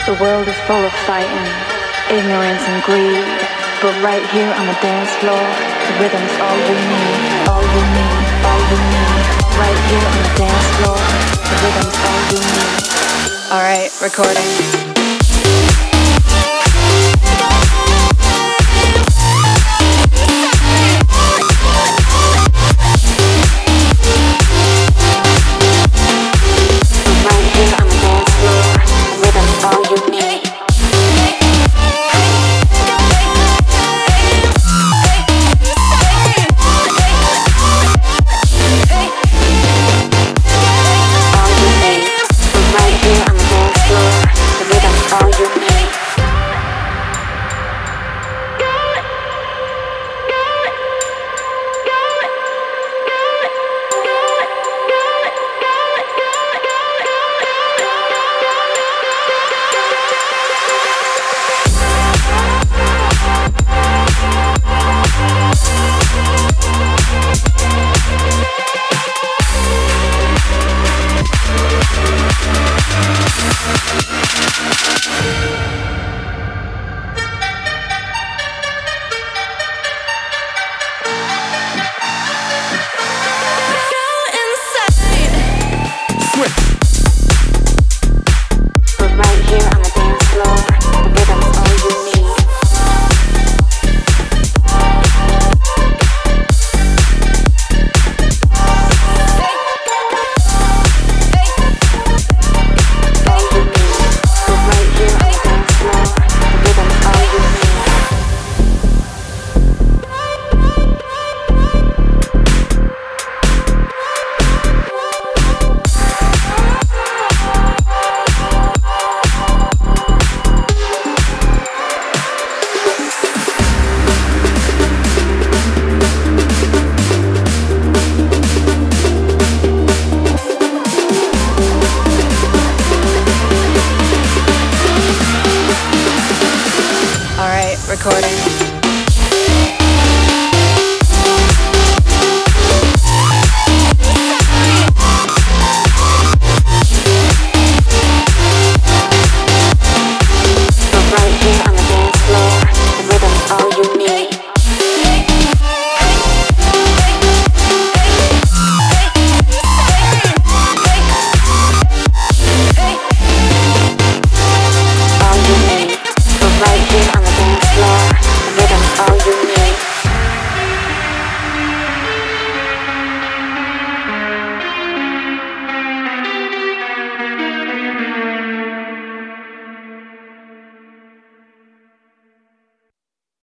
The world is full of fighting, ignorance and greed. But right here on the dance floor, the rhythm's all you need, all you need, all you need. Right here on the dance floor, the rhythm's all you need. Alright, recording. Recording.